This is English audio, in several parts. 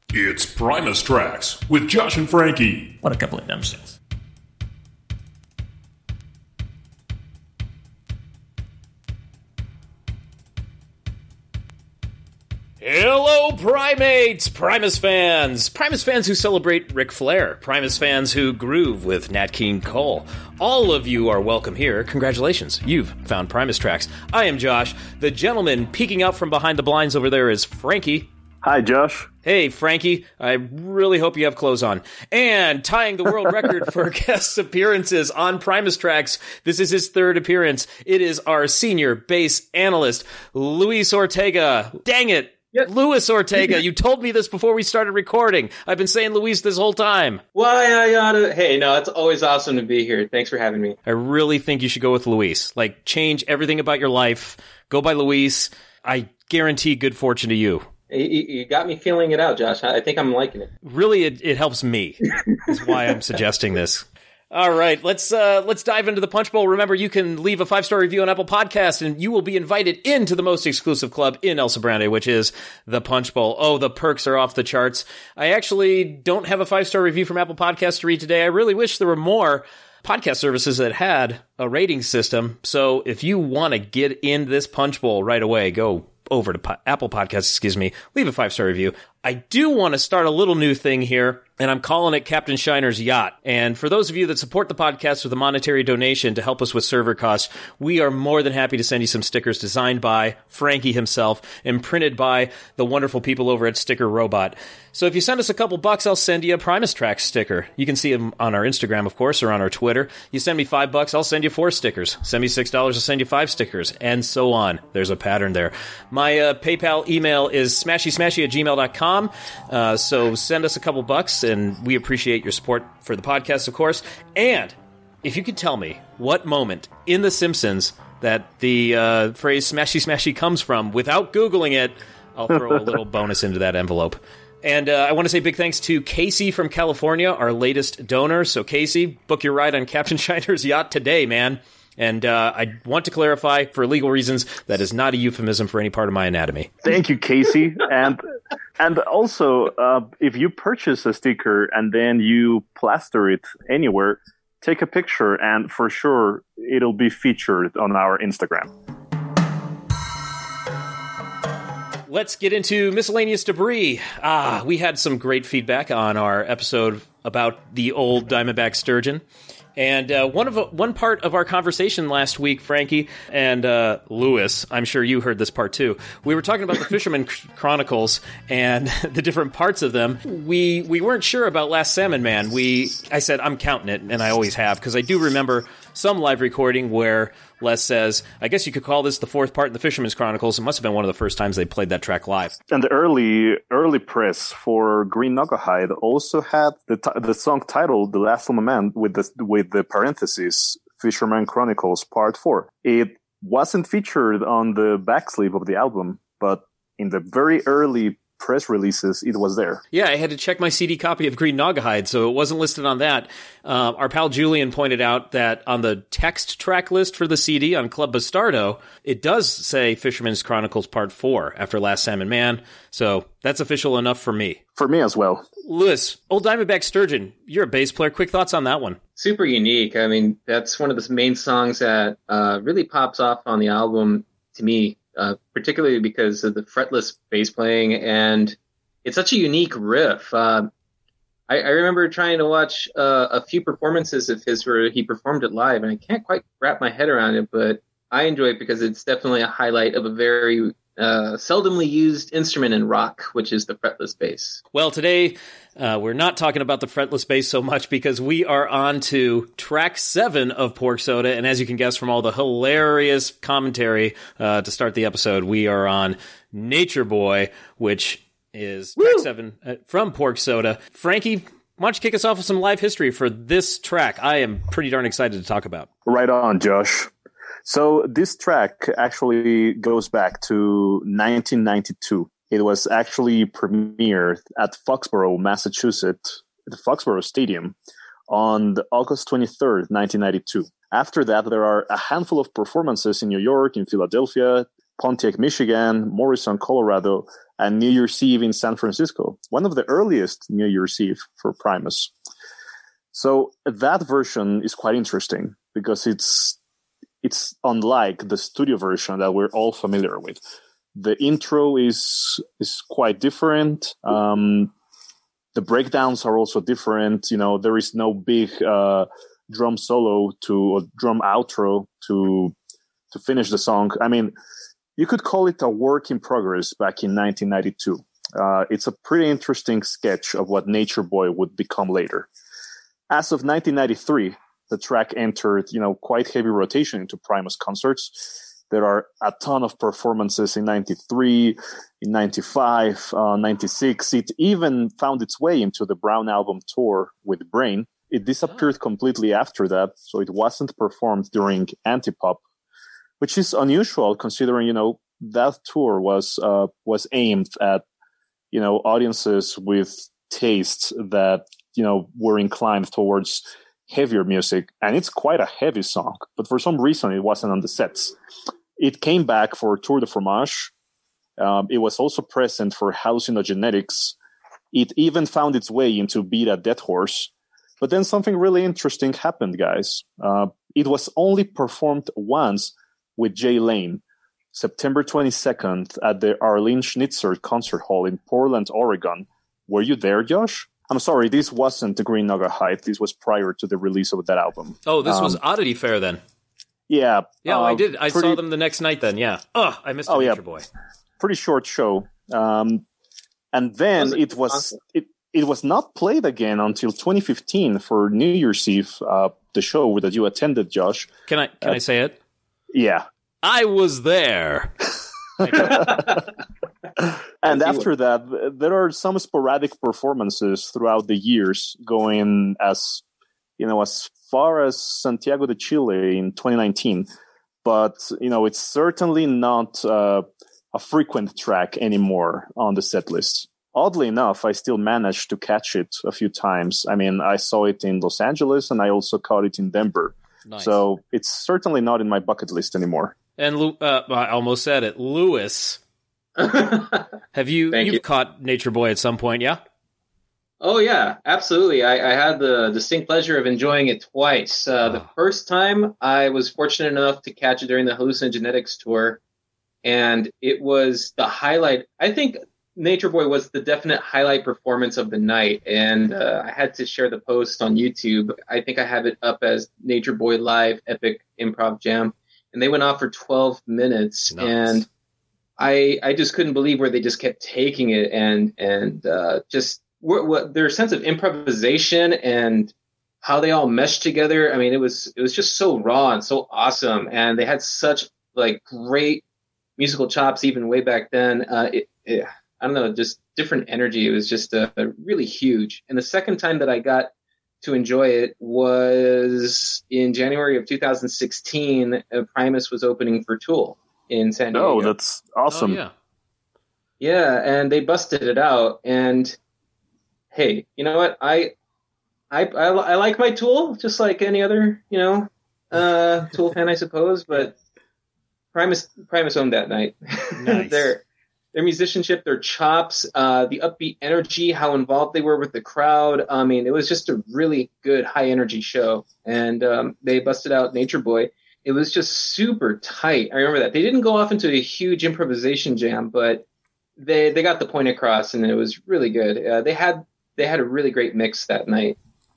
It's Primus Tracks with Josh and Frankie. What a couple of dumb shits. Hello, Primates! Primus fans who celebrate Ric Flair, Primus fans who groove with Nat King Cole. All of you are welcome here. Congratulations, you've found Primus Tracks. I am Josh. The gentleman peeking out from behind the blinds over there is Frankie. Hi, Josh. Hey, Frankie. I really hope you have clothes on. And tying the world record for guest appearances on Primus Tracks, this is his third appearance. It is our senior bass analyst, Luis Ortega. Dang it. Yep. Luis Ortega, you told me this before we started recording. I've been saying Luis this whole time. Hey, no, it's always awesome to be here. Thanks for having me. I really think you should go with Luis. Like, change everything about your life. Go by Luis. I guarantee good fortune to you. You got me feeling it out, Josh. I think I'm liking it. Really, it helps me. Is why I'm suggesting this. All right, let's dive into the Punch Bowl. Remember, you can leave a 5-star review on Apple Podcasts, and you will be invited into the most exclusive club in El Sobrante, which is the Punch Bowl. Oh, the perks are off the charts. I actually don't have a 5-star review from Apple Podcasts to read today. I really wish there were more podcast services that had a rating system. So if you want to get in this Punch Bowl right away, go over to Apple Podcasts, leave a 5-star review. I do want to start a little new thing here, and I'm calling it Captain Shiner's Yacht. And for those of you that support the podcast with a monetary donation to help us with server costs, we are more than happy to send you some stickers designed by Frankie himself and printed by the wonderful people over at Sticker Robot. So if you send us a couple bucks, I'll send you a Primus Tracks sticker. You can see them on our Instagram, of course, or on our Twitter. You send me $5, I'll send you 4 stickers. Send me $6, I'll send you 5 stickers, and so on. There's a pattern there. My PayPal email is smashysmashy@gmail.com. So send us a couple bucks, and we appreciate your support for the podcast, of course. And if you could tell me what moment in The Simpsons that the phrase smashy smashy comes from without Googling it, I'll throw a little bonus into that envelope. And I want to say big thanks to Casey from California, our latest donor. So Casey, book your ride on Captain Shiner's Yacht today, man. And I want to clarify, for legal reasons, that is not a euphemism for any part of my anatomy. Thank you, Casey. And also, if you purchase a sticker and then you plaster it anywhere, take a picture, and for sure, it'll be featured on our Instagram. Let's get into miscellaneous debris. We had some great feedback on our episode about the old Diamondback sturgeon. And one part of our conversation last week, Frankie and Luis, I'm sure you heard this part too. We were talking about the Fisherman Chronicles and the different parts of them. We weren't sure about Last Salmon Man. I said I'm counting it, and I always have, because I do remember some live recording where Les says, I guess you could call this the 4th part in the Fisherman's Chronicles. It must have been one of the first times they played that track live. And the early press for Green Knucklehide also had the song titled The Last Salmon Man with the parentheses Fisherman Chronicles Part 4. It wasn't featured on the back sleeve of the album, but in the very early press releases, it was there. Yeah, I had to check my CD copy of Green Knucklehide, so it wasn't listed on that. Our pal Julian pointed out that on the text track list for the CD on Club Bastardo, it does say Fisherman's Chronicles Part 4 after Last Salmon Man, so that's official enough for me. For me as well. Luis, Old Diamondback Sturgeon, you're a bass player. Quick thoughts on that one? Super unique. I mean, that's one of the main songs that really pops off on the album to me. Particularly because of the fretless bass playing, and it's such a unique riff. I remember trying to watch a few performances of his where he performed it live, and I can't quite wrap my head around it, but I enjoy it because it's definitely a highlight of a very seldomly used instrument in rock, which is the fretless bass. Well, today we're not talking about the fretless bass so much because we are on to track 7 of Pork Soda, and as you can guess from all the hilarious commentary to start the episode, we are on Nature Boy, which is track 7 from Pork Soda. Frankie, why don't you kick us off with some live history for this track? I am pretty darn excited to talk about. Right on, Josh. So this track actually goes back to 1992. It was actually premiered at Foxborough, Massachusetts, at the Foxborough Stadium on August 23rd, 1992. After that, there are a handful of performances in New York, in Philadelphia, Pontiac, Michigan, Morrison, Colorado, and New Year's Eve in San Francisco. One of the earliest New Year's Eve for Primus. So that version is quite interesting because it's unlike the studio version that we're all familiar with. The intro is quite different. The breakdowns are also different. There is no big drum solo or drum outro to finish the song. I mean, you could call it a work in progress back in 1992. It's a pretty interesting sketch of what Nature Boy would become later. As of 1993, the track entered, quite heavy rotation into Primus concerts. There are a ton of performances in 93, in 95, 96. It even found its way into the Brown Album tour with Brain. It disappeared completely after that, so it wasn't performed during Antipop, which is unusual considering, that tour was aimed at, audiences with tastes that, were inclined towards heavier music. And it's quite a heavy song, but for some reason it wasn't on the sets. It came back for Tour de Fromage. It was also present for Hallucinogenetics. It even found its way into Beat a Dead Horse. But then something really interesting happened, guys. It was only performed once with Jay Lane, September 22nd at the Arlene Schnitzer Concert Hall in Portland, Oregon. Were you there, Josh? I'm sorry, this wasn't the Green Naugahyde. This was prior to the release of that album. Oh, this was Oddity Fair then. Yeah. Yeah, I did. I saw them the next night then, yeah. I missed Nature Boy. Pretty short show. And then it was not played again until 2015 for New Year's Eve, the show that you attended, Josh. Can I say it? Yeah. I was there. And after that, there are some sporadic performances throughout the years, going as far as Santiago de Chile in 2019. But, it's certainly not a frequent track anymore on the set list. Oddly enough, I still managed to catch it a few times. I mean, I saw it in Los Angeles and I also caught it in Denver. Nice. So it's certainly not in my bucket list anymore. And I almost said it, Lewis. Have you've caught Nature Boy at some point, yeah? Oh, yeah, absolutely. I had the distinct pleasure of enjoying it twice. The first time, I was fortunate enough to catch it during the Hallucinogenetics tour, and it was the highlight. I think Nature Boy was the definite highlight performance of the night, and I had to share the post on YouTube. I think I have it up as Nature Boy Live Epic Improv Jam, and they went off for 12 minutes, nice. And I just couldn't believe where they just kept taking it, and just their sense of improvisation and how they all meshed together. I mean, it was just so raw and so awesome, and they had such great musical chops even way back then. I don't know, just different energy. It was just really huge. And the second time that I got to enjoy it was in January of 2016. Primus was opening for Tool in San Diego. Oh, that's awesome. Oh, yeah, and they busted it out. And hey, you know what? I like my Tool just like any other, Tool fan, I suppose. But Primus owned that night. Nice. Their musicianship, their chops, the upbeat energy, how involved they were with the crowd. I mean, it was just a really good high energy show. And they busted out Nature Boy. It was just super tight. I remember that. They didn't go off into a huge improvisation jam, but they got the point across, and it was really good. They had a really great mix that night.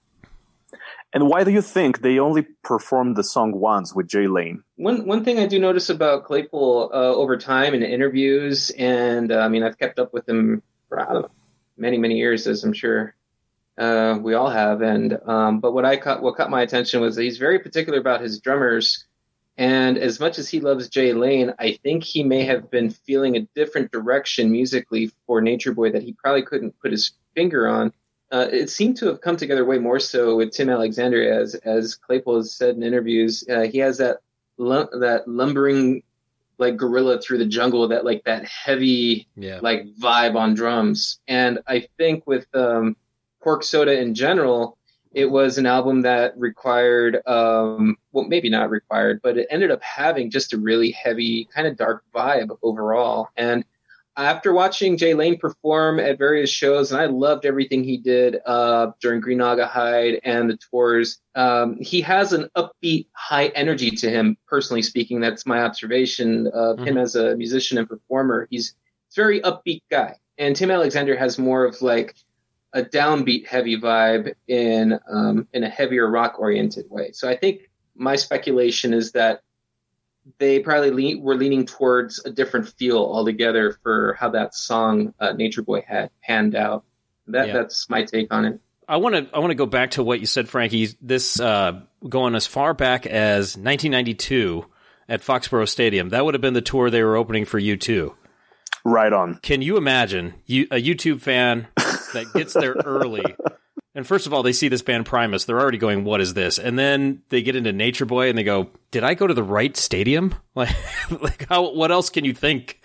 And why do you think they only performed the song once with Jay Lane? One thing I do notice about Claypool over time in interviews, and I've kept up with him for many, many years, as I'm sure we all have. And but what caught my attention was that he's very particular about his drummers. And as much as he loves Jay Lane, I think he may have been feeling a different direction musically for Nature Boy that he probably couldn't put his finger on. It seemed to have come together way more so with Tim Alexander, as Claypool has said in interviews. He has that lumbering gorilla through the jungle, that heavy vibe on drums. And I think with Cork Soda in general, It was an album that required, well, maybe not required, but it ended up having just a really heavy, kind of dark vibe overall. And after watching Jay Lane perform at various shows, and I loved everything he did during Green Naugahyde and the tours, he has an upbeat, high energy to him, personally speaking. That's my observation of him as a musician and performer. He's a very upbeat guy. And Tim Alexander has more of like a downbeat heavy vibe in a heavier rock oriented way. So I think my speculation is that they probably were leaning towards a different feel altogether for how that song Nature Boy had panned out. That's my take on it. I want to go back to what you said, Frankie. This going as far back as 1992 at Foxborough Stadium. That would have been the tour they were opening for U2. Right on. Can you imagine a YouTube fan that gets there early, and first of all, they see this band Primus, they're already going, what is this? And then they get into Nature Boy, and they go, did I go to the right stadium? Like what else can you think,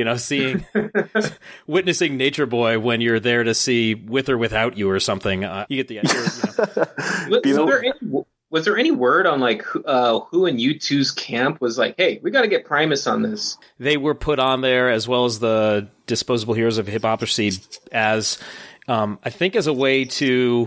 witnessing Nature Boy when you're there to see With or Without You or something? You get the idea. Was there any word on like who in U2's camp was like, hey, we got to get Primus on this? They were put on there, as well as the Disposable Heroes of Hiphoprisy, as I think as a way to,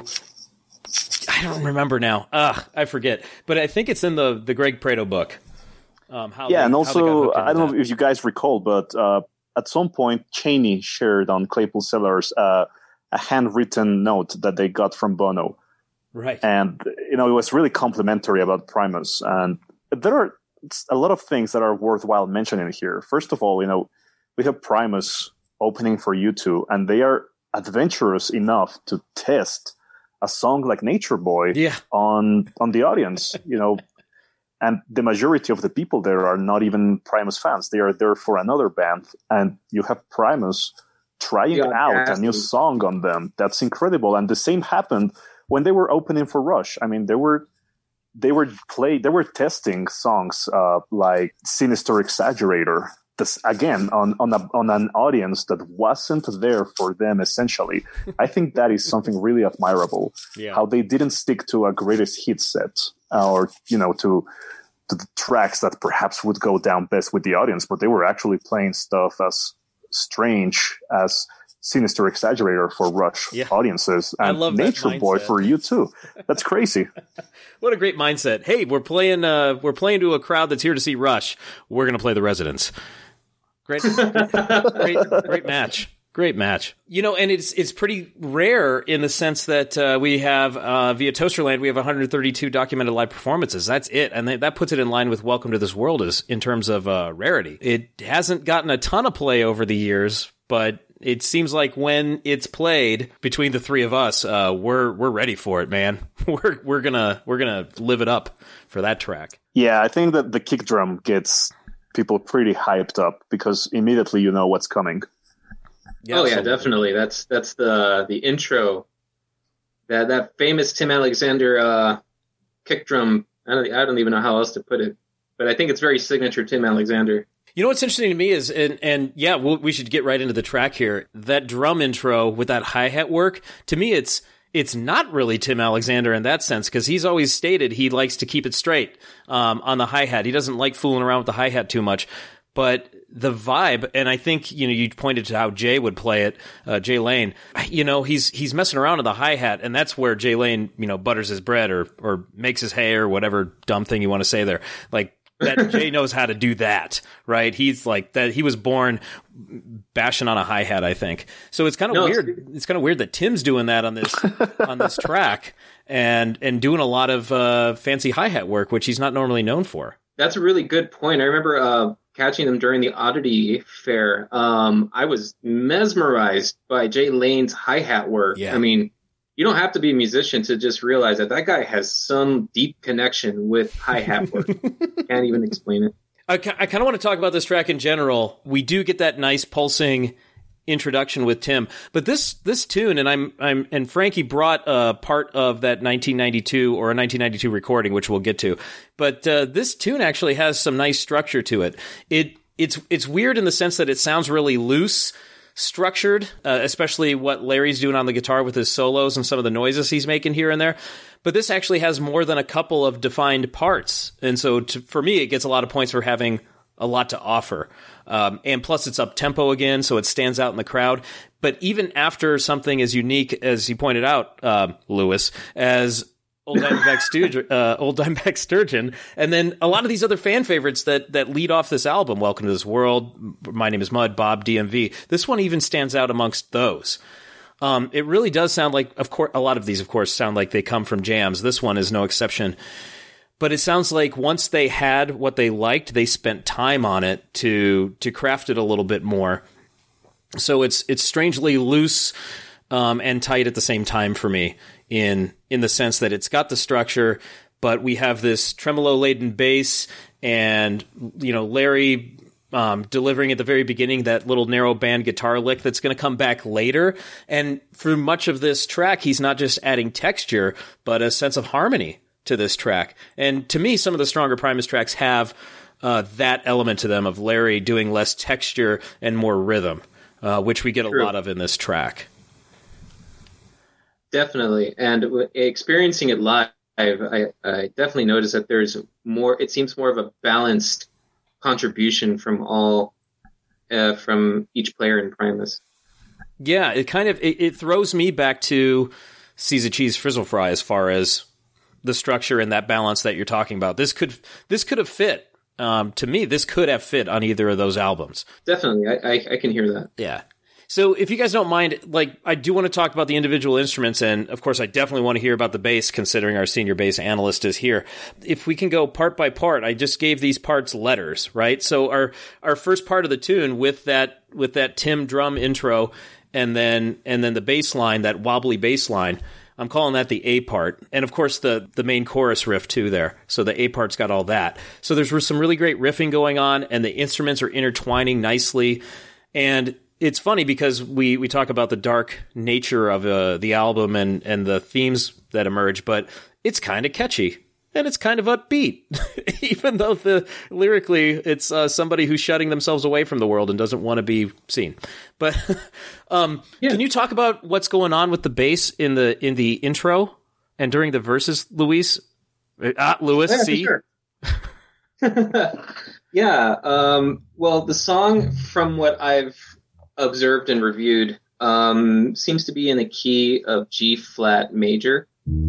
I don't remember now. I forget. But I think it's in the Greg Prato book. And also, I don't know if you guys recall, but at some point, Chaney shared on Claypool Cellars a handwritten note that they got from Bono. Right. And, it was really complimentary about Primus. And there are a lot of things that are worthwhile mentioning here. First of all, we have Primus opening for U2, and they are adventurous enough to test a song like Nature Boy on the audience, and the majority of the people there are not even Primus fans. They are there for another band, and you have Primus trying out a new song on them. That's incredible. And the same happened when they were opening for Rush. I mean, they were testing songs like Sinister Exaggerator. This, again, on an audience that wasn't there for them, essentially. I think that is something really admirable. How they didn't stick to a greatest hit set or, to the tracks that perhaps would go down best with the audience, but they were actually playing stuff as strange as Sinister Exaggerator for Rush audiences, and Nature Boy for U2. That's crazy. What a great mindset. Hey, we're playing to a crowd that's here to see Rush. We're going to play The Residents. Great match. Great match. And it's pretty rare in the sense that we have, via Toasterland, we have 132 documented live performances. That's it. And that puts it in line with Welcome to This World in terms of rarity. It hasn't gotten a ton of play over the years, but it seems like when it's played between the three of us, we're ready for it, man. We're gonna live it up for that track. Yeah, I think that the kick drum gets people pretty hyped up because immediately you know what's coming. Yeah, definitely. That's the intro. That famous Tim Alexander kick drum. I don't even know how else to put it, but I think it's very signature Tim Alexander. What's interesting to me is, we should get right into the track here. That drum intro with that hi-hat work, to me, it's not really Tim Alexander in that sense, because he's always stated he likes to keep it straight on the hi-hat. He doesn't like fooling around with the hi-hat too much. But the vibe, and I think, you pointed to how Jay would play it, Jay Lane, he's messing around with the hi-hat, and that's where Jay Lane, butters his bread or makes his hay or whatever dumb thing you want to say there. Like, that Jay knows how to do that, right? He's like that. He was born bashing on a hi-hat, I think. So it's kind of weird. It's kind of weird that Tim's doing that on this track and doing a lot of fancy hi-hat work, which he's not normally known for. That's a really good point. I remember catching them during the Oddity Fair. I was mesmerized by Jay Lane's hi-hat work. Yeah. I mean, you don't have to be a musician to just realize that guy has some deep connection with hi-hat work. Can't even explain it. I kind of want to talk about this track in general. We do get that nice pulsing introduction with Tim, but this tune, and Frankie brought a part of that 1992 or a 1992 recording, which we'll get to. But this tune actually has some nice structure to it. It's weird in the sense that it sounds really loose. structured, especially what Larry's doing on the guitar with his solos and some of the noises he's making here and there. But this actually has more than a couple of defined parts. And so for me, it gets a lot of points for having a lot to offer. And plus it's up tempo again, so it stands out in the crowd. But even after something as unique as you pointed out, Lewis, as Old Dimebag Sturgeon, and then a lot of these other fan favorites that lead off this album, Welcome to This World, My Name is Mud, Bob, DMV. This one even stands out amongst those. It really does sound like, of course, a lot of these, of course, sound like they come from jams. This one is no exception. But it sounds like once they had what they liked, they spent time on it to craft it a little bit more. So it's strangely loose and tight at the same time for me in the sense that it's got the structure, but we have this tremolo-laden bass and, Larry delivering at the very beginning that little narrow band guitar lick that's going to come back later. And through much of this track, he's not just adding texture, but a sense of harmony to this track. And to me, some of the stronger Primus tracks have that element to them of Larry doing less texture and more rhythm, which we get a lot of in this track. Definitely. And experiencing it live, I definitely noticed that there's more, it seems more of a balanced contribution from from each player in Primus. Yeah, it throws me back to Seize a Cheese Frizzle Fry as far as the structure and that balance that you're talking about. This could have fit. To me, this could have fit on either of those albums. Definitely. I can hear that. Yeah. So if you guys don't mind, I do want to talk about the individual instruments, and of course I definitely want to hear about the bass, considering our senior bass analyst is here. If we can go part by part, I just gave these parts letters, right? So our first part of the tune with that Tim drum intro, and then the bass line, that wobbly bass line, I'm calling that the A part. And of course the main chorus riff too there. So the A part's got all that. So there's some really great riffing going on, and the instruments are intertwining nicely. And it's funny because we talk about the dark nature of the album and the themes that emerge, but it's kind of catchy and it's kind of upbeat, even though lyrically it's somebody who's shutting themselves away from the world and doesn't want to be seen. But Can you talk about what's going on with the bass in the intro and during the verses, Luis? Lewis, yeah, see? Sure. Yeah. Well, the song, from what I've observed and reviewed, seems to be in the key of G flat major.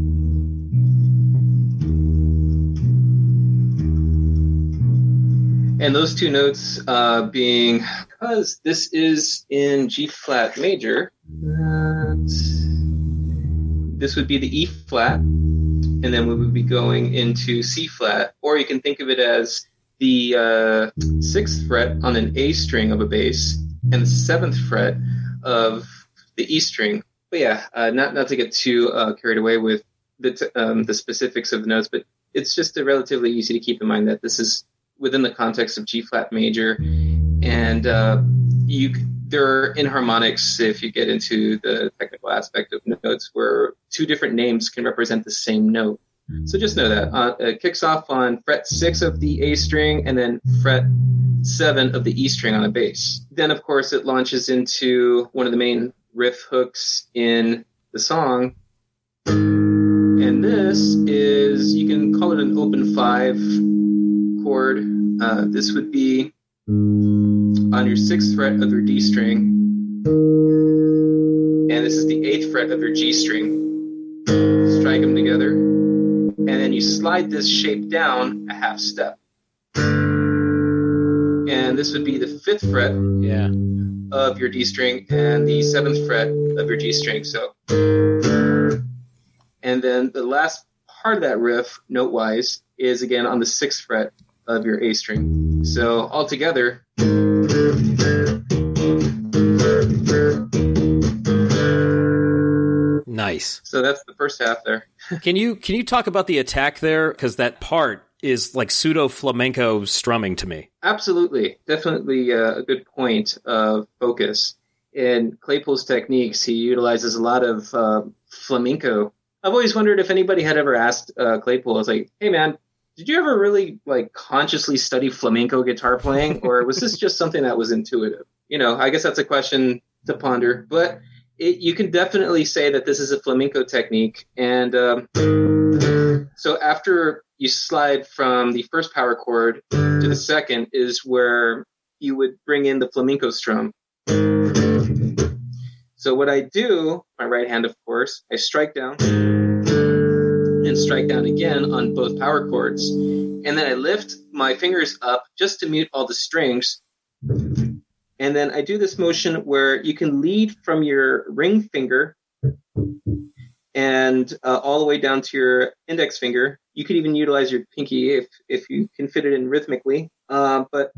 And those two notes being, because this is in G flat major, this would be the E flat, and then we would be going into C flat, or you can think of it as the 6th fret on an A string of a bass and the 7th fret of the E string. But yeah, not to get too carried away with the specifics of the notes, but it's just relatively easy to keep in mind that this is within the context of G flat major, and there are enharmonics, if you get into the technical aspect of notes, where two different names can represent the same note. So just know that it kicks off on fret 6 of the A string and then fret 7 of the E string on a bass. Then, of course, it launches into one of the main riff hooks in the song. And this is, you can call it an open 5 chord. This would be on your 6th fret of your D string. And this is the 8th fret of your G string. Strike them together. And then you slide this shape down a half step. And this would be the 5th fret of your D string and the 7th fret of your G string. So, and then the last part of that riff, note-wise, is again on the 6th fret of your A string. So altogether, nice. So that's the first half there. Can you talk about the attack there? Because that part is like pseudo flamenco strumming to me. Absolutely, definitely a good point of focus. In Claypool's techniques, he utilizes a lot of flamenco. I've always wondered if anybody had ever asked Claypool, I was like, hey man, did you ever really consciously study flamenco guitar playing, or was this just something that was intuitive? I guess that's a question to ponder, but you can definitely say that this is a flamenco technique. And so after you slide from the first power chord to the second is where you would bring in the flamenco strum. So what I do, my right hand, of course, I strike down and strike down again on both power chords. And then I lift my fingers up just to mute all the strings. And then I do this motion where you can lead from your ring finger and all the way down to your index finger. You could even utilize your pinky if you can fit it in rhythmically. But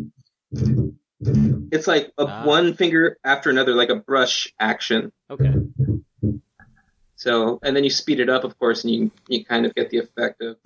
it's like one finger after another, like a brush action. Okay. So, and then you speed it up, of course, and you kind of get the effect of.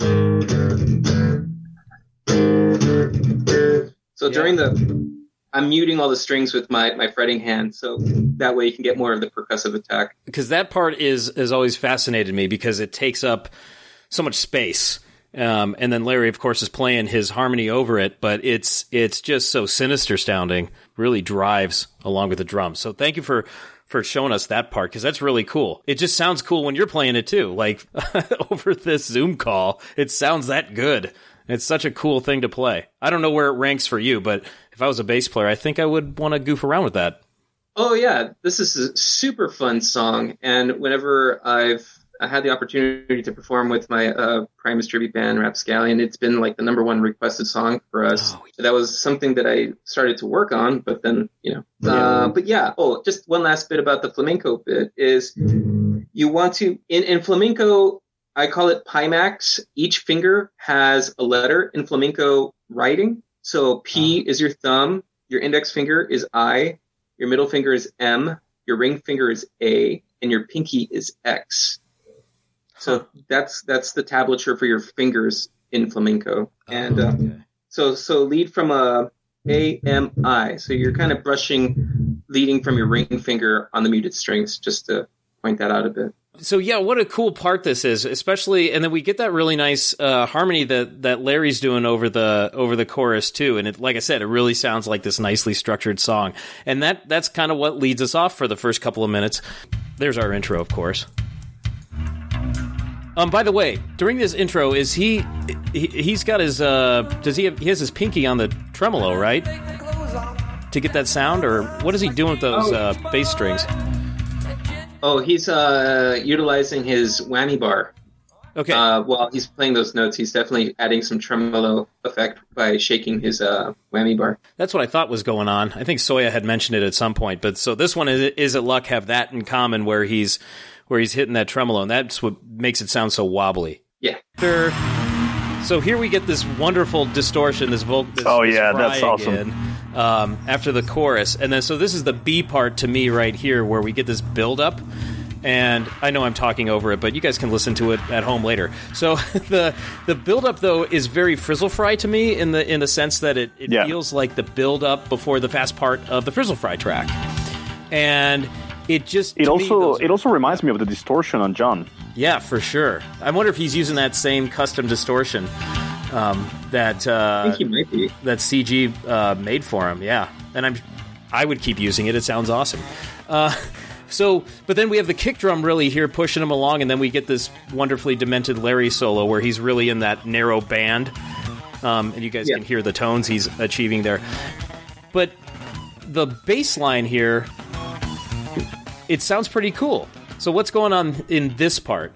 So during I'm muting all the strings with my fretting hand, so that way you can get more of the percussive attack. Because that part has always fascinated me because it takes up so much space. And then Larry, of course, is playing his harmony over it, but it's just so sinister sounding, really drives along with the drums. So thank you for showing us that part, because that's really cool. It just sounds cool when you're playing it too. Like over this Zoom call, it sounds that good. It's such a cool thing to play. I don't know where it ranks for you, but if I was a bass player, I think I would want to goof around with that. Oh yeah, this is a super fun song, and whenever I had the opportunity to perform with my Primus tribute band, Rapscallion, it's been like the #1 requested song for us. Oh, yeah. So that was something that I started to work on, but then, but yeah. Oh, just one last bit about the flamenco bit is you want to, in flamenco, I call it Pimax. Each finger has a letter in flamenco writing. So P is your thumb, your index finger is I, your middle finger is M, your ring finger is A, and your pinky is X. So that's the tablature for your fingers in flamenco. And so lead from A, M, I. So you're kind of leading from your ring finger on the muted strings, just to point that out a bit. So yeah, what a cool part this is, especially, and then we get that really nice harmony that Larry's doing over the chorus too, and like I said, it really sounds like this nicely structured song, and that's kind of what leads us off for the first couple of minutes. There's our intro, of course. By the way, during this intro, is he's got his he has his pinky on the tremolo, right, to get that sound, or what is he doing with those bass strings? Oh, he's utilizing his whammy bar. Okay. While he's playing those notes, he's definitely adding some tremolo effect by shaking his whammy bar. That's what I thought was going on. I think Soya had mentioned it at some point, but so this one is at Luck have that in common, where he's hitting that tremolo, and that's what makes it sound so wobbly. Yeah. So here we get this wonderful distortion, this that's awesome. Again, after the chorus, and then so this is the B part to me right here, where we get this build up, and I know I'm talking over it, but you guys can listen to it at home later. So the build up though is very Frizzle Fry to me in the sense that it feels like the build up before the fast part of the Frizzle Fry track, and it also reminds me of the distortion on John. Yeah, for sure. I wonder if he's using that same custom distortion that I think he might be. That CG made for him. Yeah, and I would keep using it. It sounds awesome. But then we have the kick drum really here pushing him along, and then we get this wonderfully demented Larry solo where he's really in that narrow band, and you guys can hear the tones he's achieving there. But the bass line here, it sounds pretty cool. So what's going on in this part?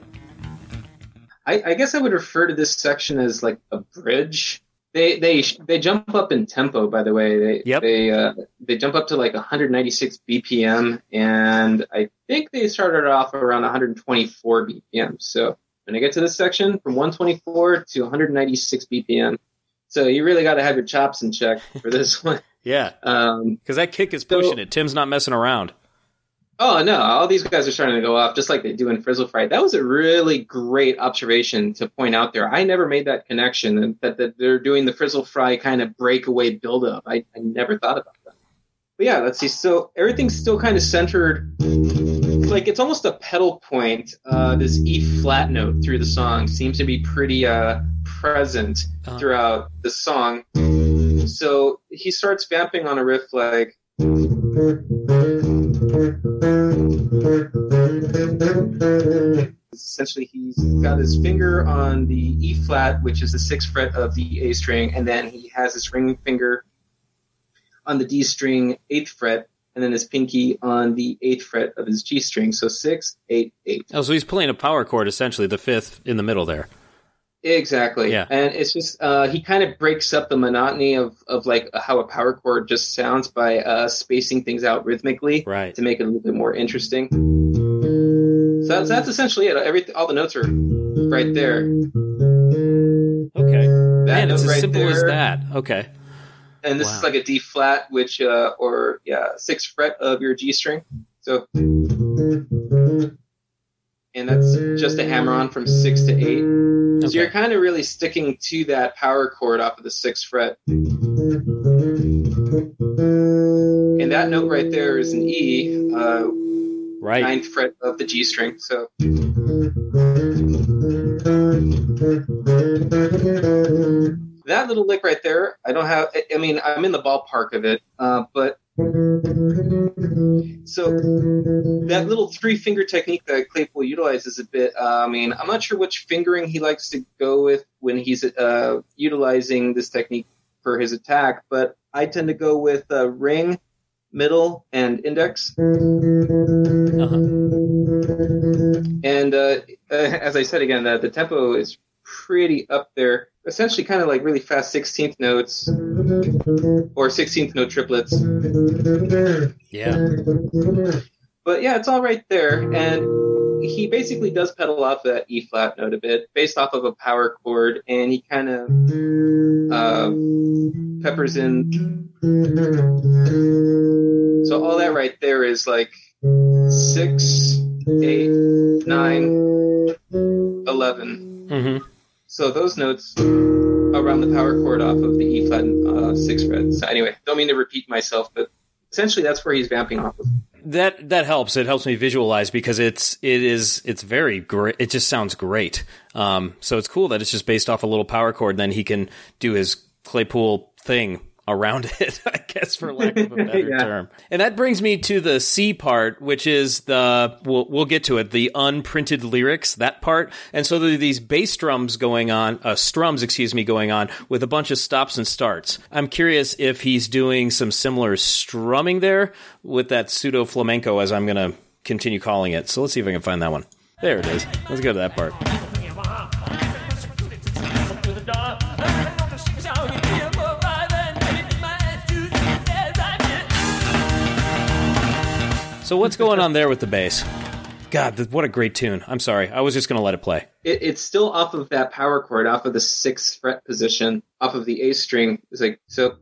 I guess I would refer to this section as like a bridge. They jump up in tempo, by the way. They jump up to like 196 BPM, and I think they started off around 124 BPM. So when I get to this section, from 124 to 196 BPM. So you really got to have your chops in check for this one. Yeah, because that kick is pushing it. Tim's not messing around. Oh, no, all these guys are starting to go off just like they do in Frizzle Fry. That was a really great observation to point out there. I never made that connection, that they're doing the Frizzle Fry kind of breakaway buildup. I never thought about that. But yeah, let's see. So everything's still kind of centered. Like it's almost a pedal point. This E flat note through the song seems to be pretty present throughout the song. So he starts vamping on a riff like... Essentially, he's got his finger on the E flat, which is the 6th fret of the A string, and then he has his ring finger on the D string, 8th fret, and then his pinky on the 8th fret of his G string. So 6, 8, 8. Oh, so he's playing a power chord, essentially, the 5th in the middle there. Exactly. Yeah. And it's just, he kind of breaks up the monotony of like how a power chord just sounds by spacing things out rhythmically Right. to make it a little bit more interesting. So that's essentially it. All the notes are right there. Okay. That Man, it's note as right simple as there. that. Okay. And this is like a D flat, which, 6th fret of your G string. So, and that's just a hammer on from 6 to 8. So Okay. you're kind of really sticking to that power chord off of the 6th fret. And that note right there is an E, Right. 9th fret of the G string. So that little lick right there, I'm in the ballpark of it, but so that little 3-finger technique that Claypool utilizes a bit, I'm not sure which fingering he likes to go with when he's utilizing this technique for his attack, but I tend to go with ring, middle, and index. Uh-huh. And as I said again, the tempo is pretty up there. Essentially kind of like really fast 16th notes or 16th note triplets. Yeah. But yeah, it's all right there. And he basically does pedal off that E flat note a bit based off of a power chord, and he kind of peppers in. So all that right there is like 6, 8, 9, 11. Mm-hmm. So those notes around the power chord off of the E flat and 6th fret. So anyway, don't mean to repeat myself, but essentially that's where he's vamping off of. That helps. It helps me visualize because it's very great. It just sounds great. So it's cool that it's just based off a little power chord, and then he can do his Claypool thing around it, I guess, for lack of a better term. And that brings me to the C part, which is we'll get to it, the unprinted lyrics, that part. And so there are these bass strums going on with a bunch of stops and starts. I'm curious if he's doing some similar strumming there with that pseudo flamenco, as I'm going to continue calling it. So let's see if I can find that one. There it is. Let's go to that part. So what's going on there with the bass? God, what a great tune. I'm sorry. I was just going to let it play. It's still off of that power chord, off of the 6th fret position, off of the A string. It's like, so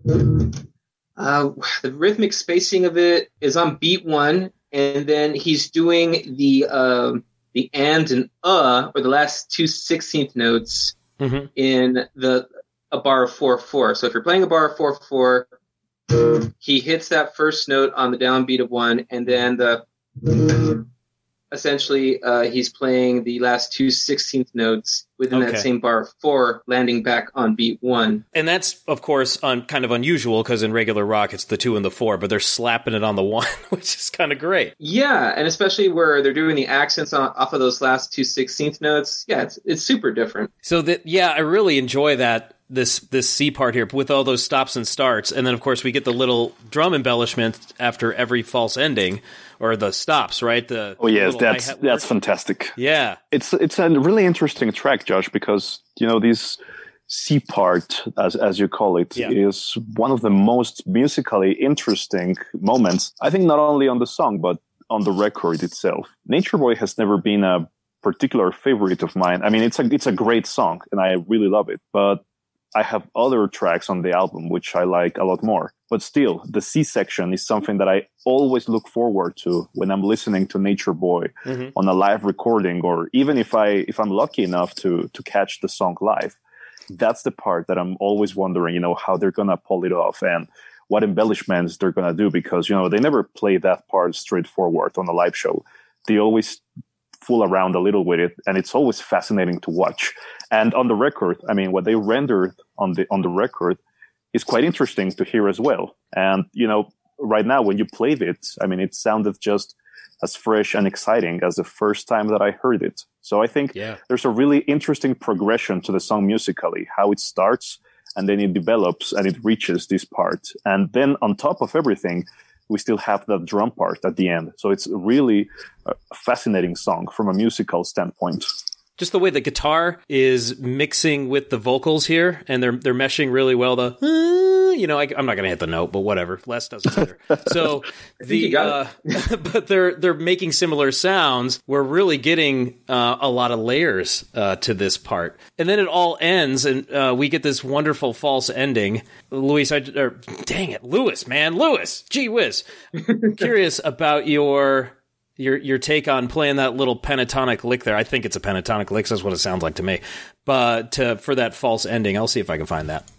the rhythmic spacing of it is on beat 1, and then he's doing the and or the last 2 16th notes in a bar of 4/4. So if you're playing a bar of 4/4, he hits that first note on the downbeat of 1, and then essentially he's playing the last 2 16th notes within that same bar of 4, landing back on beat 1. And that's, of course, kind of unusual because in regular rock it's the 2 and the 4, but they're slapping it on the 1, which is kind of great. Yeah, and especially where they're doing the accents off of those last 2 16th notes. Yeah, it's super different. So I really enjoy that. This C part here with all those stops and starts, and then of course we get the little drum embellishment after every false ending, or the stops, right? That's fantastic. Yeah, it's a really interesting track, Josh, because this C part, as you call it, is one of the most musically interesting moments. I think not only on the song but on the record itself. Nature Boy has never been a particular favorite of mine. I mean, it's a great song, and I really love it, but I have other tracks on the album which I like a lot more. But still, the C section is something that I always look forward to when I'm listening to Nature Boy on a live recording, or even if I'm lucky enough to catch the song live. That's the part that I'm always wondering, how they're gonna pull it off and what embellishments they're gonna do, because they never play that part straightforward on a live show. They always fool around a little with it, and it's always fascinating to watch. And on the record, I mean, what they rendered on the record is quite interesting to hear as well. And right now, when you played it, I mean, it sounded just as fresh and exciting as the first time that I heard it. So I think there's a really interesting progression to the song musically, how it starts and then it develops and it reaches this part. And then on top of everything, we still have that drum part at the end. So it's really a fascinating song from a musical standpoint. Just the way the guitar is mixing with the vocals here, and they're meshing really well. The I'm not going to hit the note, but whatever. Les doesn't matter. So but they're making similar sounds. We're really getting a lot of layers to this part, and then it all ends, and we get this wonderful false ending. Lewis, gee whiz. Curious about your take on playing that little pentatonic lick there. I think it's a pentatonic lick. That's what it sounds like to me. But for that false ending, I'll see if I can find that.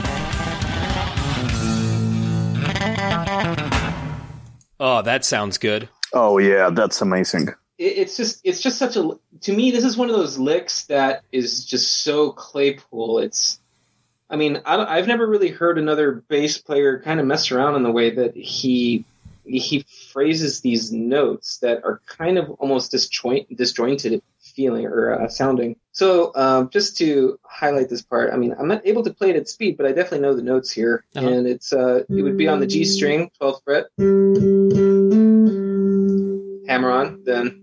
Oh, that sounds good. Oh yeah, that's amazing. It's just such a, to me, this is one of those licks that is just so Claypool. I've never really heard another bass player kind of mess around in the way that he phrases these notes that are kind of almost disjointed feeling or sounding. So just to highlight this part, I'm not able to play it at speed, but I definitely know the notes here. Uh-huh. And it would be on the G string, 12th fret, hammer on, then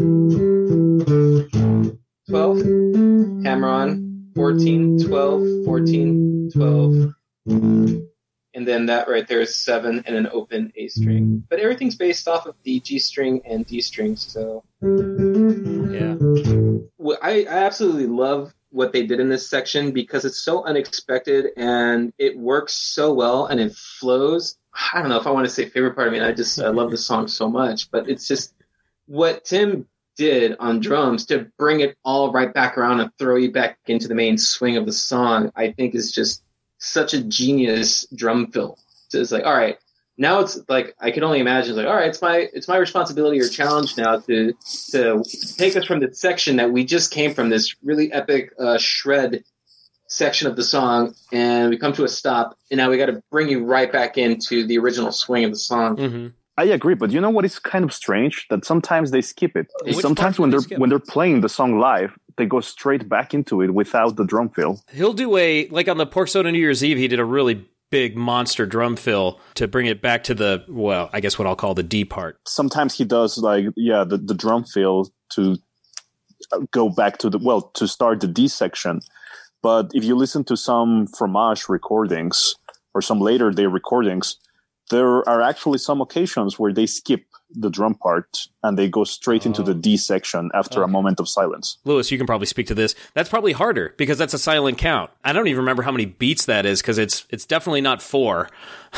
12, hammer on, 14, 12, 14, 12. And then that right there is 7 and an open A string. But everything's based off of the G string and D string, so... Yeah. I absolutely love what they did in this section because it's so unexpected and it works so well and it flows. I don't know if I want to say favorite part. I love the song so much, but it's just what Tim did on drums to bring it all right back around and throw you back into the main swing of the song, I think is just such a genius drum fill. So it's like, all right, now it's like, I can only imagine, like, all right, it's my responsibility or challenge now to take us from the section that we just came from, this really epic shred section of the song, and we come to a stop, and now we got to bring you right back into the original swing of the song. Mm-hmm. I agree, but you know what is kind of strange? That sometimes they skip it. Sometimes when they're playing the song live, they go straight back into it without the drum fill. He'll do like on the Pork Soda New Year's Eve, he did a really big monster drum fill to bring it back to I guess what I'll call the D part. Sometimes he does the drum fill to go back to start the D section. But if you listen to some Fromage recordings or some later day recordings, there are actually some occasions where they skip the drum part and they go straight into the D section after a moment of silence. Lewis, you can probably speak to this. That's probably harder because that's a silent count. I don't even remember how many beats that is because it's definitely not 4,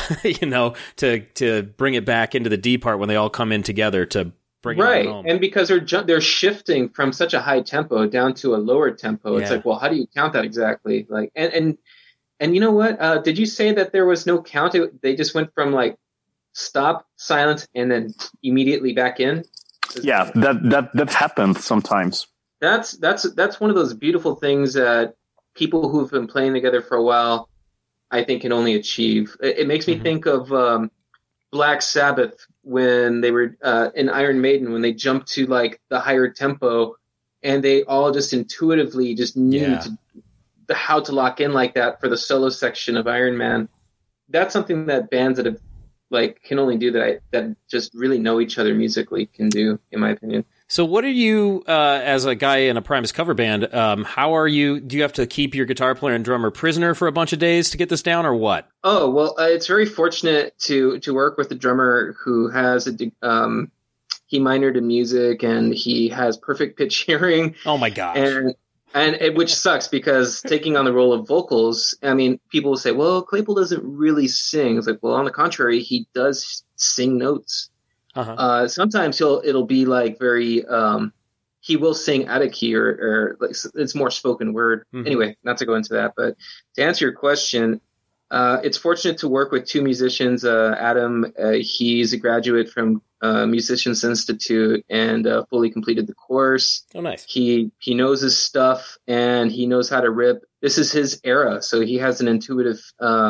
to bring it back into the D part when they all come in together to bring it home. And because they're shifting from such a high tempo down to a lower tempo, it's like, well, how do you count that exactly? Like, and you know what? Did you say that there was no count? They just went from like stop, silence, and then immediately back in. Yeah, that happens sometimes. That's one of those beautiful things that people who've been playing together for a while, I think, can only achieve. It makes me think of Black Sabbath when they were in Iron Maiden, when they jumped to like the higher tempo, and they all just intuitively just knew how to lock in like that for the solo section of Iron Man. That's something that bands that have can only do that just really know each other musically can do, in my opinion. So what are you, as a guy in a Primus cover band, how are you, do you have to keep your guitar player and drummer prisoner for a bunch of days to get this down, or what? Oh, well, it's very fortunate to work with a drummer who has he minored in music and he has perfect pitch hearing. Oh my gosh. And which sucks because taking on the role of vocals, people will say, well, Claypool doesn't really sing. It's like, well, on the contrary, he does sing notes. Uh-huh. Sometimes it'll be like very, he will sing out of key or like it's more spoken word. Mm-hmm. Anyway, not to go into that, but to answer your question, it's fortunate to work with two musicians. Adam, he's a graduate from Musicians Institute and fully completed the course. Oh, nice. He knows his stuff and he knows how to rip. This is his era, so he has an intuitive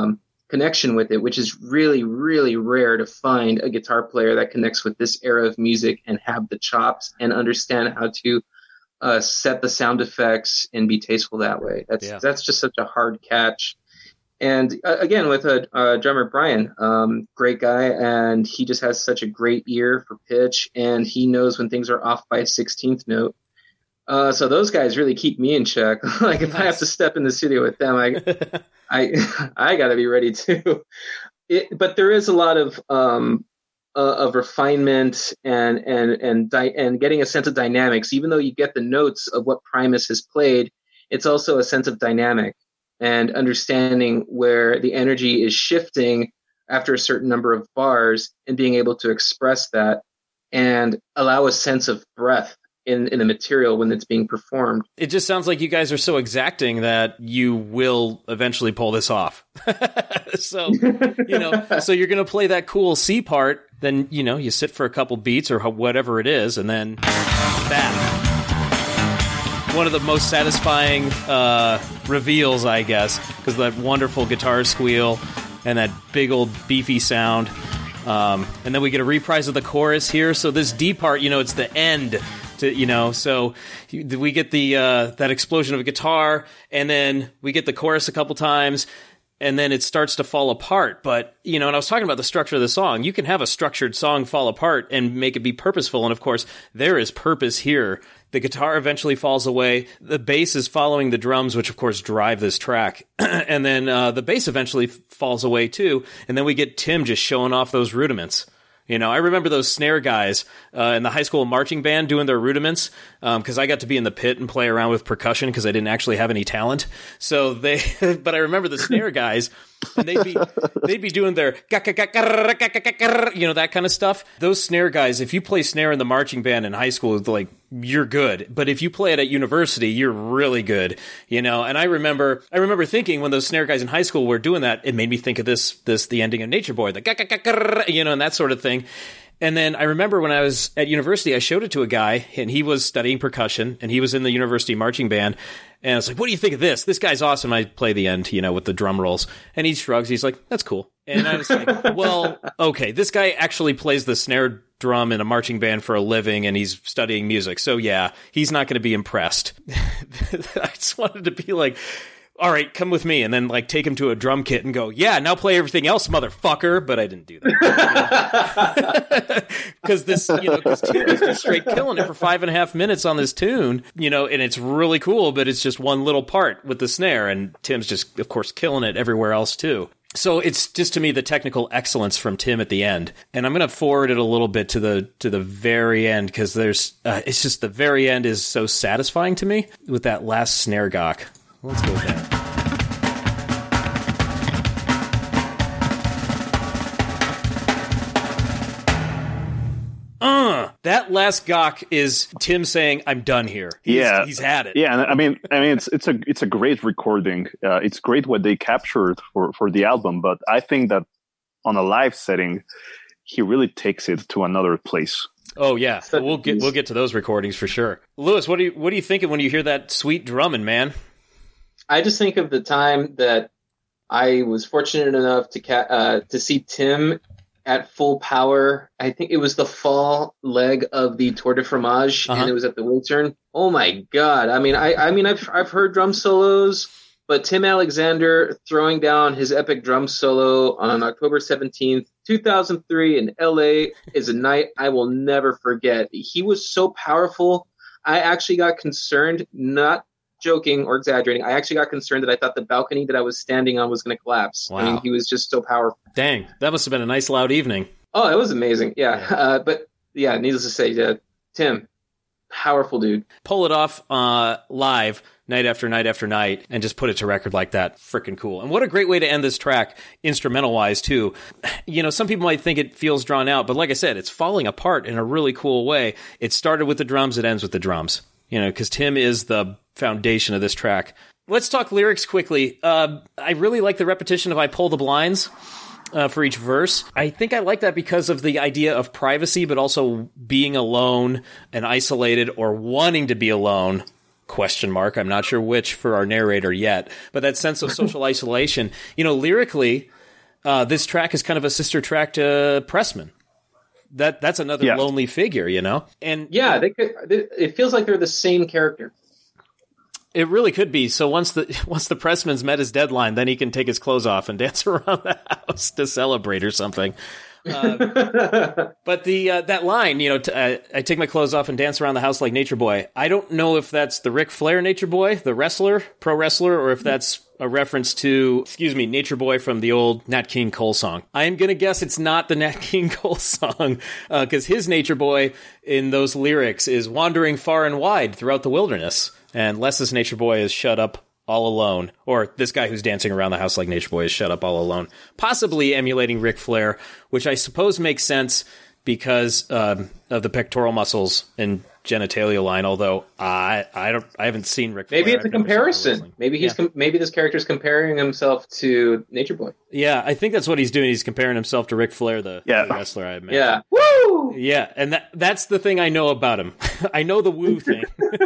connection with it, which is really, really rare to find a guitar player that connects with this era of music and have the chops and understand how to set the sound effects and be tasteful that way. That's just such a hard catch. And again, with drummer Brian, great guy, and he just has such a great ear for pitch, and he knows when things are off by a 16th note. So those guys really keep me in check. Like if I have to step in the studio with them, I got to be ready too. But there is a lot of refinement and getting a sense of dynamics. Even though you get the notes of what Primus has played, it's also a sense of dynamic and understanding where the energy is shifting after a certain number of bars and being able to express that and allow a sense of breath in the material when it's being performed. It just sounds like you guys are so exacting that you will eventually pull this off. So you're going to play that cool C part, then, you sit for a couple beats or whatever it is, and then that. One of the most satisfying reveals, I guess, because that wonderful guitar squeal and that big old beefy sound. And then we get a reprise of the chorus here. So this D part, it's the end. So we get the that explosion of a guitar, and then we get the chorus a couple times, and then it starts to fall apart. But, and I was talking about the structure of the song. You can have a structured song fall apart and make it be purposeful. And of course, there is purpose here. The guitar eventually falls away. The bass is following the drums, which of course drive this track. And then the bass eventually falls away too. And then we get Tim just showing off those rudiments. I remember those snare guys in the high school marching band doing their rudiments because I got to be in the pit and play around with percussion because I didn't actually have any talent. So but I remember the snare guys, and they'd be doing their that kind of stuff. Those snare guys, if you play snare in the marching band in high school, like you're good. But if you play it at university, you're really good. And I remember thinking when those snare guys in high school were doing that, it made me think of the ending of Nature Boy, the and that sort of thing. And then I remember when I was at university, I showed it to a guy, and he was studying percussion, and he was in the university marching band. And I was like, what do you think of this? This guy's awesome. I play the end, with the drum rolls. And he shrugs. He's like, that's cool. And I was like, well, okay, this guy actually plays the snare drum in a marching band for a living, and he's studying music. So yeah, he's not going to be impressed. I just wanted to be like, all right, come with me, and then take him to a drum kit and go, yeah, now play everything else, motherfucker. But I didn't do that. Because because Tim is just straight killing it for 5.5 minutes on this tune, and it's really cool, but it's just one little part with the snare, and Tim's just, of course, killing it everywhere else too. So it's just, to me, the technical excellence from Tim at the end. And I'm going to forward it a little bit to the very end, because it's just the very end is so satisfying to me with that last snare gok. Let's go with that. That last gok is Tim saying, "I'm done here." He's had it. Yeah, I mean, it's a great recording. It's great what they captured for the album, but I think that on a live setting, he really takes it to another place. Oh yeah, we'll get to those recordings for sure. Lewis, what are you thinking when you hear that sweet drumming, man? I just think of the time that I was fortunate enough to see Tim at full power. I think it was the fall leg of the Tour de Fromage, and it was at the Wiltern. Oh my God! I mean, I've heard drum solos, but Tim Alexander throwing down his epic drum solo on October 17th, 2003 in LA is a night I will never forget. He was so powerful. I actually got concerned, not joking or exaggerating. I actually got concerned that I thought the balcony that I was standing on was going to collapse. Wow. I mean, he was just so powerful. Dang, that must have been a nice loud evening. Oh, it was amazing. Yeah. But yeah, needless to say, Tim, powerful dude. Pull it off live night after night after night and just put it to record like that. Freaking cool. And what a great way to end this track, instrumental wise too. Some people might think it feels drawn out, but like I said, it's falling apart in a really cool way. It started with the drums, it ends with the drums. Because Tim is the foundation of this track. Let's talk lyrics quickly. I really like the repetition of I pull the blinds for each verse. I think I like that because of the idea of privacy, but also being alone and isolated or wanting to be alone. ? I'm not sure which for our narrator yet, but that sense of social isolation. Lyrically, this track is kind of a sister track to Pressman. That's another lonely figure, you know? And yeah, it feels like they're the same character. It really could be. So once the Pressman's met his deadline, then he can take his clothes off and dance around the house to celebrate or something. But that line, I take my clothes off and dance around the house like Nature Boy. I don't know if that's the Ric Flair Nature Boy, the wrestler, pro wrestler, or if that's a reference to, Nature Boy from the old Nat King Cole song. I am going to guess it's not the Nat King Cole song, because his Nature Boy in those lyrics is wandering far and wide throughout the wilderness, and Les's Nature Boy is shut up all alone. Or this guy who's dancing around the house like Nature Boy is shut up all alone. Possibly emulating Ric Flair, which I suppose makes sense because of the pectoral muscles and genitalia line, although I haven't seen Ric Flair. Maybe it's a comparison. Maybe maybe this character's comparing himself to Nature Boy. Yeah, I think that's what he's doing. He's comparing himself to Ric Flair, the wrestler I mentioned. Yeah. Woo! Yeah, and that's the thing I know about him. I know the woo thing.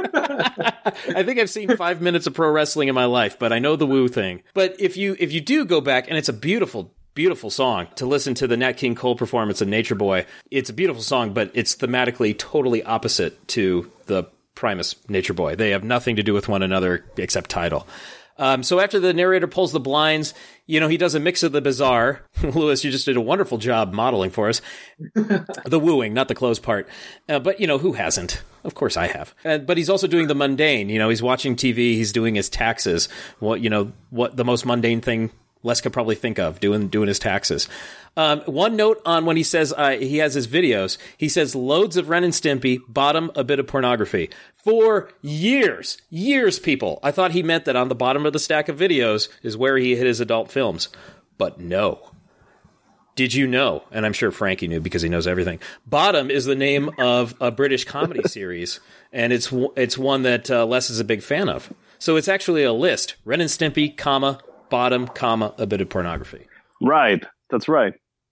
I think I've seen 5 minutes of pro wrestling in my life, but I know the woo thing. But if you do go back, and it's a beautiful song to listen to the Nat King Cole performance of Nature Boy. It's a beautiful song, but it's thematically totally opposite to the Primus Nature Boy. They have nothing to do with one another except title. So after the narrator pulls the blinds, he does a mix of the bizarre. Lewis, you just did a wonderful job modeling for us. The wooing, not the clothes part. But, who hasn't? Of course I have. But he's also doing the mundane. He's watching TV. He's doing his taxes. What the most mundane thing Les could probably think of doing his taxes. One note on when he says he has his videos, he says loads of Ren and Stimpy, bottom a bit of pornography. For years, people, I thought he meant that on the bottom of the stack of videos is where he hid his adult films. But no. Did you know, and I'm sure Frankie knew because he knows everything, Bottom is the name of a British comedy series, and it's one that Les is a big fan of. So it's actually a list. Ren and Stimpy, Bottom, a bit of pornography. Right. That's right.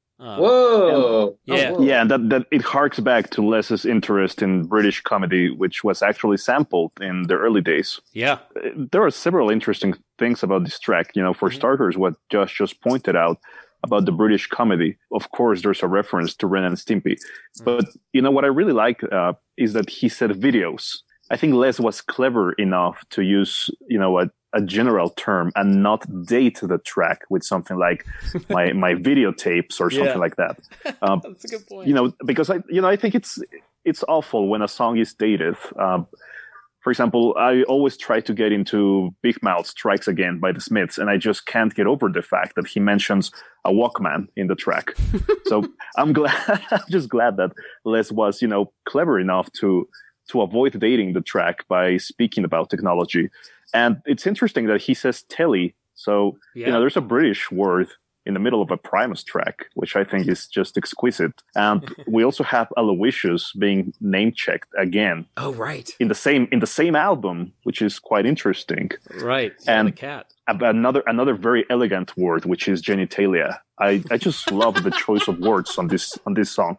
Whoa. Yeah. Yeah, and that it harks back to Les's interest in British comedy, which was actually sampled in the early days. Yeah. There are several interesting things about this track. For starters, what Josh just pointed out about the British comedy. Of course, there's a reference to Ren and Stimpy. But, what I really like is that he said videos. I think Les was clever enough to use, a general term and not date the track with something like my videotapes or something like that. That's a good point. Because I think it's awful when a song is dated. For example, I always try to get into Big Mouth Strikes Again by the Smiths, and I just can't get over the fact that he mentions a Walkman in the track. So I'm just glad that Les was, clever enough to avoid dating the track by speaking about technology. And it's interesting that he says telly. So, there's a British word in the middle of a Primus track, which I think is just exquisite. And we also have Aloysius being name-checked again. Oh, right. In the same album, which is quite interesting. Right. And the cat. Another very elegant word, which is genitalia. I just love the choice of words on this song.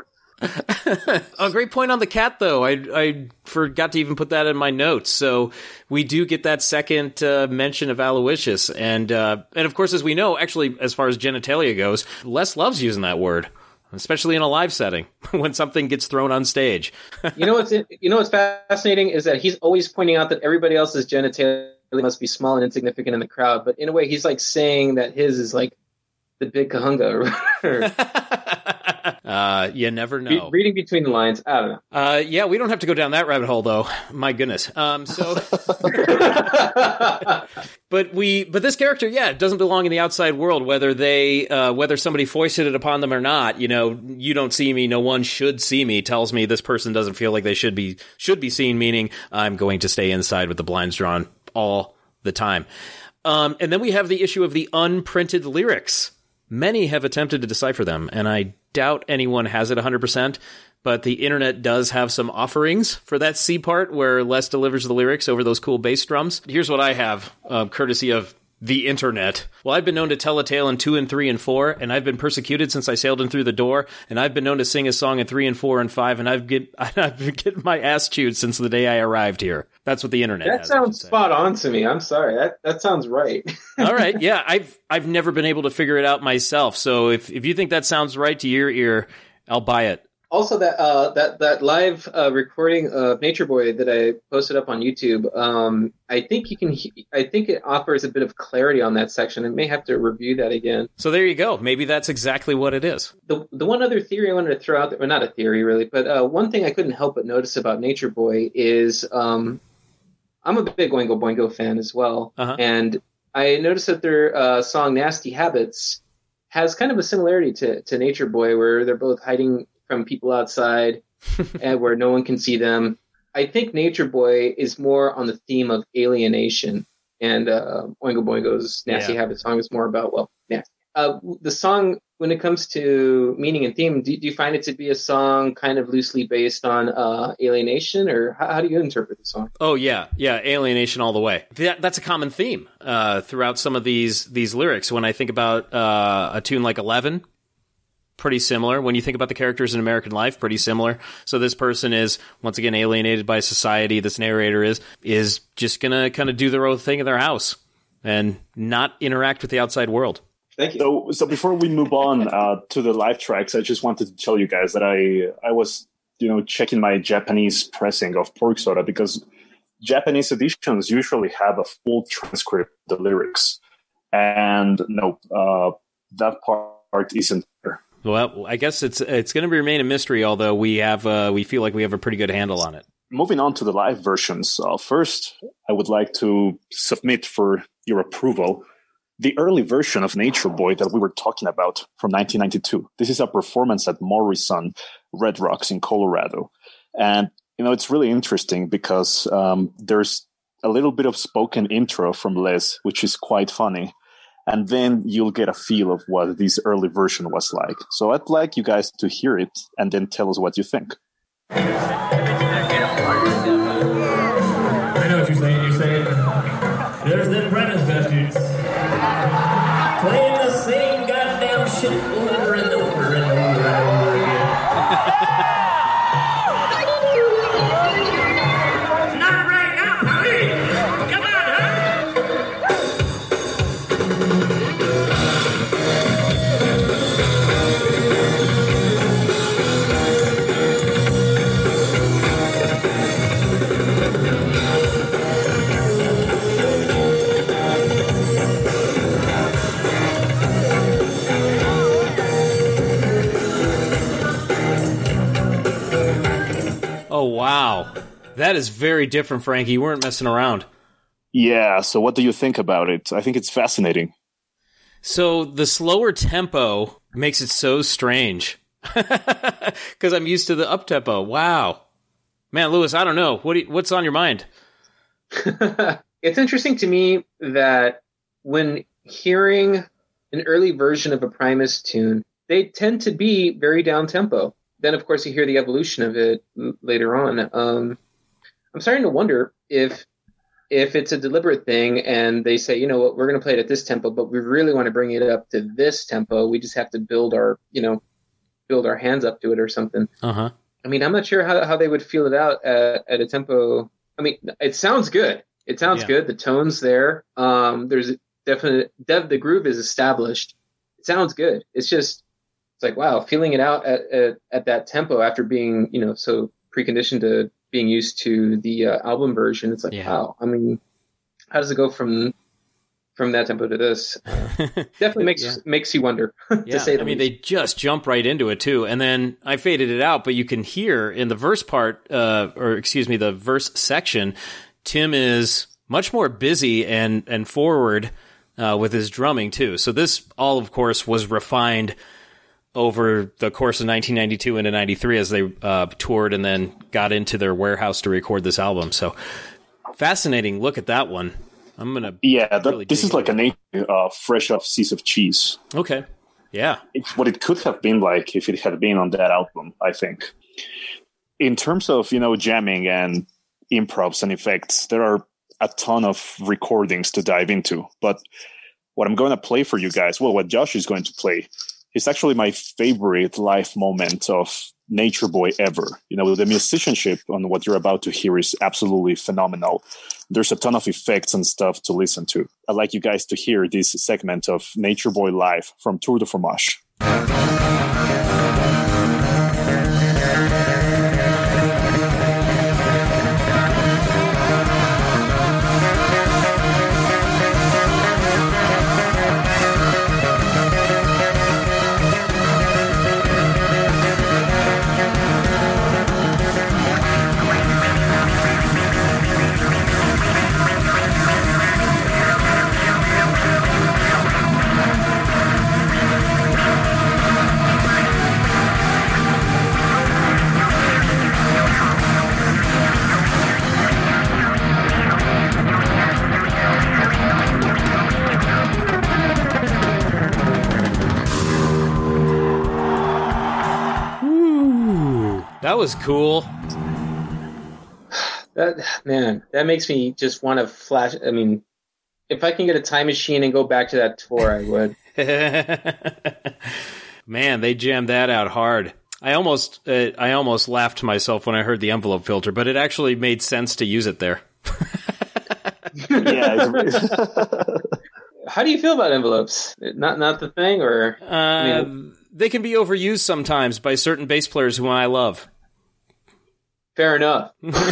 A great point on the cat, though. I forgot to even put that in my notes. So we do get that second mention of Aloysius, and of course, as we know, actually, as far as genitalia goes, Les loves using that word, especially in a live setting when something gets thrown on stage. What's fascinating is that he's always pointing out that everybody else's genitalia must be small and insignificant in the crowd, but in a way, he's like saying that his is like the big kahunga. You never know. Reading between the lines, I don't know. Yeah, we don't have to go down that rabbit hole, though. My goodness. But this character, doesn't belong in the outside world. Whether somebody foisted it upon them or not, you don't see me, no one should see me, tells me this person doesn't feel like they should be seen. Meaning, I'm going to stay inside with the blinds drawn all the time. And then we have the issue of the unprinted lyrics. Many have attempted to decipher them, and I doubt anyone has it 100%, but the internet does have some offerings for that C part where Les delivers the lyrics over those cool bass drums. Here's what I have, courtesy of the internet. Well, I've been known to tell a tale in 2 and 3 and 4, and I've been persecuted since I sailed in through the door, and I've been known to sing a song in 3 and 4 and 5, and I've been getting my ass chewed since the day I arrived here. That's what the internet has. That sounds spot on to me. I'm sorry. That sounds right. All right. Yeah, I've never been able to figure it out myself. So if you think that sounds right to your ear, I'll buy it. Also, that live recording of Nature Boy that I posted up on YouTube, I think it offers a bit of clarity on that section. I may have to review that again. So there you go. Maybe that's exactly what it is. The one other theory I wanted to throw out there, well, not a theory really, but one thing I couldn't help but notice about Nature Boy is I'm a big Oingo Boingo fan as well, and I noticed that their song "Nasty Habits" has kind of a similarity to Nature Boy, where they're both hiding from people outside and where no one can see them. I think Nature Boy is more on the theme of alienation, and Oingo Boingo's Nasty Habit song is more about, well, nasty. The song, when it comes to meaning and theme, do you find it to be a song kind of loosely based on alienation, or how do you interpret the song? Oh, yeah, alienation all the way. That's a common theme throughout some of these lyrics. When I think about a tune like 11, pretty similar. When you think about the characters in American Life, pretty similar. So this person is, once again, alienated by society. This narrator is just going to kind of do their own thing in their house and not interact with the outside world. Thank you. So before we move on to the live tracks, I just wanted to tell you guys that I was, checking my Japanese pressing of Pork Soda, because Japanese editions usually have a full transcript of the lyrics. And no, that part isn't there. Well, I guess it's going to remain a mystery, although we feel like we have a pretty good handle on it. Moving on to the live versions. First, I would like to submit for your approval the early version of Nature Boy that we were talking about from 1992. This is a performance at Morrison Red Rocks in Colorado. And, it's really interesting because there's a little bit of spoken intro from Les, which is quite funny. And then you'll get a feel of what this early version was like. So I'd like you guys to hear it and then tell us what you think. I know what you're saying. You're saying, there's them Prentice bastards playing the same goddamn shit over and over and over and over again. Not right now, honey. Come on, Oh, wow. That is very different, Frankie. You weren't messing around. Yeah, so what do you think about it? I think it's fascinating. So the slower tempo makes it so strange. Because I'm used to the up-tempo. Wow. Man, Lewis, I don't know. What's on your mind? It's interesting to me that when hearing an early version of a Primus tune, they tend to be very down-tempo. Then, of course, you hear the evolution of it later on. I'm starting to wonder if it's a deliberate thing and they say, you know what, we're going to play it at this tempo, but we really want to bring it up to this tempo. We just have to build our hands up to it or something. Uh-huh. I mean, I'm not sure how they would feel it out at a tempo. I mean, it sounds good. It sounds good. The tone's there. There's definite the groove is established. It sounds good. It's like, wow, feeling it out at that tempo after being, so preconditioned to being used to the album version. It's like, wow. I mean, how does it go from that tempo to this? Definitely makes you wonder. To say the least. They just jump right into it too. And then I faded it out, but you can hear in the verse part, the verse section, Tim is much more busy and forward with his drumming too. So this all, of course, was refined over the course of 1992 into 93 as they toured and then got into their warehouse to record this album. So fascinating look at that one. I'm going to... this is like a fresh off Seas of Cheese. Okay. Yeah. It's what it could have been like if it had been on that album, I think. In terms of, jamming and improvs and effects, there are a ton of recordings to dive into. But what I'm going to play for you guys, well, what Josh is going to play, is actually my favorite live moment of Nature Boy ever. You know, the musicianship on what you're about to hear is absolutely phenomenal. There's a ton of effects and stuff to listen to. I'd like you guys to hear this segment of Nature Boy live from Tour de Fromage. That was cool. That makes me just want to flash. I mean, if I can get a time machine and go back to that tour, I would. Man, they jammed that out hard. I almost laughed to myself when I heard the envelope filter, but it actually made sense to use it there. Yeah. How do you feel about envelopes? Not the thing, or they can be overused sometimes by certain bass players whom I love. Fair enough.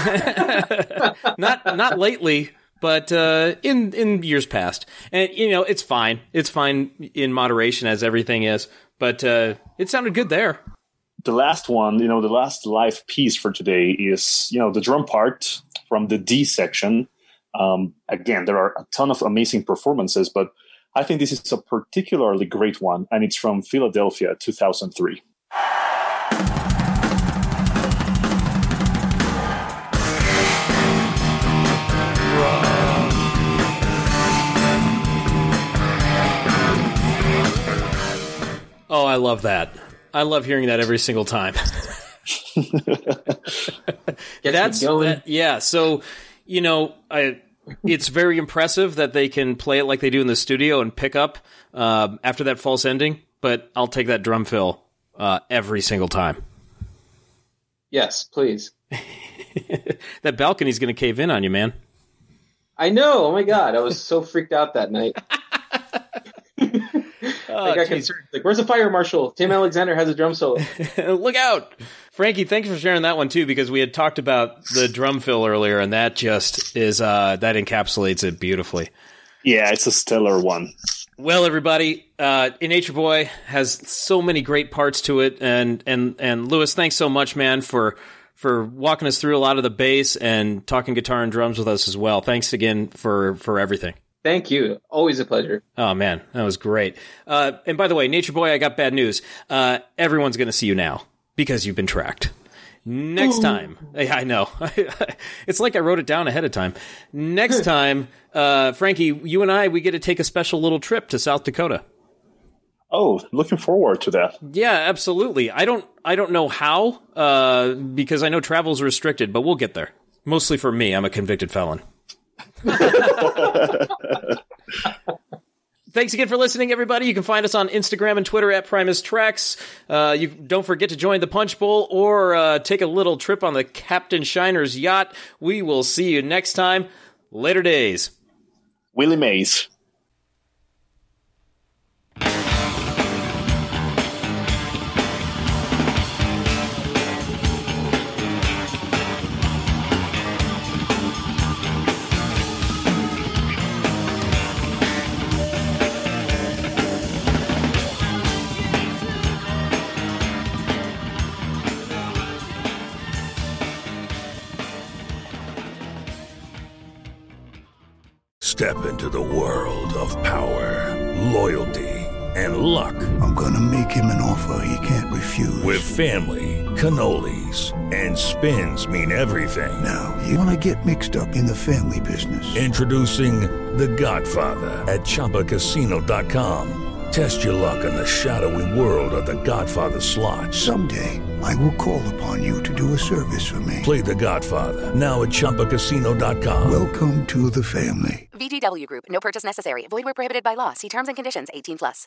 Not lately, but in years past. And it's fine. It's fine in moderation, as everything is. But it sounded good there. The last one, the last live piece for today is, the drum part from the D section. Again, there are a ton of amazing performances, but I think this is a particularly great one, and it's from Philadelphia, 2003. Oh, I love that. I love hearing that every single time. Yeah, so, it's very impressive that they can play it like they do in the studio and pick up after that false ending, but I'll take that drum fill every single time. Yes, please. That balcony's going to cave in on you, man. I know. Oh, my God. I was so freaked out that night. I got concerned. Like, where's the fire marshal? Tim Alexander has a drum solo. Look out. Frankie, thanks for sharing that one, too, because we had talked about the drum fill earlier, and that just is, that encapsulates it beautifully. Yeah, it's a stellar one. Well, everybody, Nature Boy has so many great parts to it, and Louis, thanks so much, man, for walking us through a lot of the bass and talking guitar and drums with us as well. Thanks again for everything. Thank you. Always a pleasure. Oh, man, that was great. And by the way, Nature Boy, I got bad news. Everyone's going to see you now because you've been tracked. Next time. I know. It's like I wrote it down ahead of time. Next time, Frankie, you and I, we get to take a special little trip to South Dakota. Oh, looking forward to that. Yeah, absolutely. I don't know how, because I know travel's restricted, but we'll get there. Mostly for me. I'm a convicted felon. Thanks again for listening, everybody. You can find us on Instagram and Twitter at Primus Tracks. You don't forget to join the Punch Bowl or take a little trip on the Captain Shiner's yacht. We will see you next time. Later days. Willie Mays. Step into the world of power, loyalty, and luck. I'm gonna make him an offer he can't refuse. With family, cannolis, and spins mean everything. Now, you wanna get mixed up in the family business. Introducing The Godfather at ChumbaCasino.com. Test your luck in the shadowy world of The Godfather slot. Someday, I will call upon you to do a service for me. Play The Godfather, now at ChumbaCasino.com. Welcome to the family. VGW Group. No purchase necessary. Void where prohibited by law. See terms and conditions. 18+.